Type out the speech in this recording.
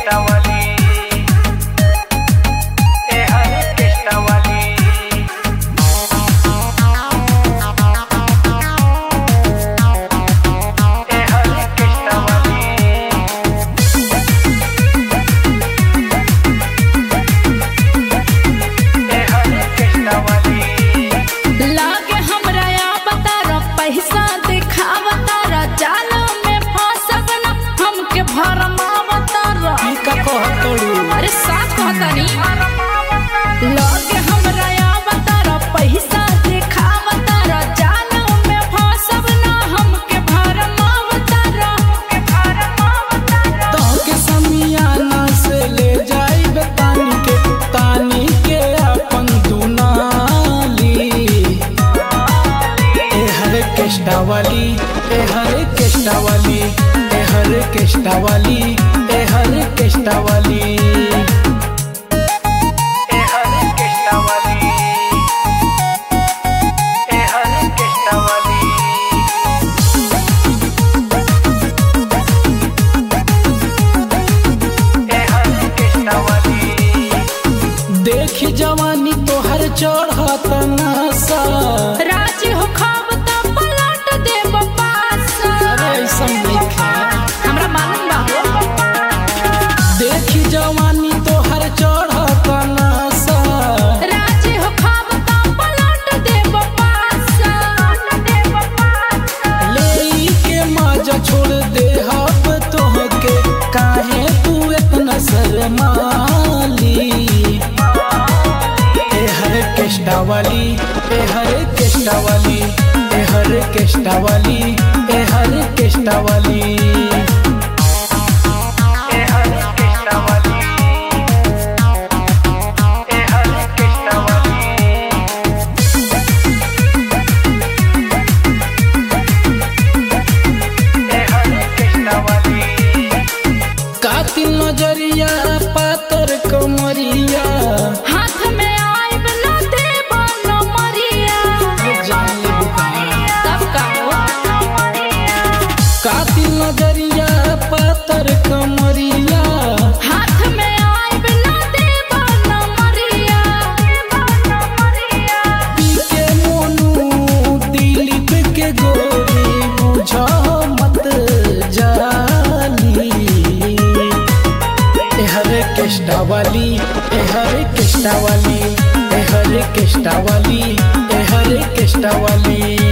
अरे साथ कहतानी लगे हमरा आवतारा पैसा दिखावतारा जानो में फसब ना हमके भरमावतारा तो के समियाना से ले जाइब तानी के अपन दुनाली ए हर केष्टा वाली ए हर केष्टा वाली ए हर केष्टा वाली ए हर केष्टा वाली देखी जवानी तोहर चढ़त नशा राजी हो खाब त पलट देब पासा अरे ऐसा नइखे हमरा मालूम बा देखी जवानी तोहर चढ़त नशा राजी हो खाब त पलट देब पासा ले के मजा छोड़ दे हब तोहके काहे तू इतना शर्माली ए हर केष्टा वाली ए हर केष्टा वाली ए हर केष्टा वाली ए हर केष्टा वाली कातिल नजरिया पातर कमरिया हाथ में आइब न देब नमरिया तब का कातिल नजरिया पातर कमरिया हाथ में आइब न देब नमरिया पी के मोनू दिलीप के गोरी बुझा मत जाली ए हर केष्टा वाली ए हर केष्टा वाली ए हर केष्टा वाली ए हर केष्टा वाली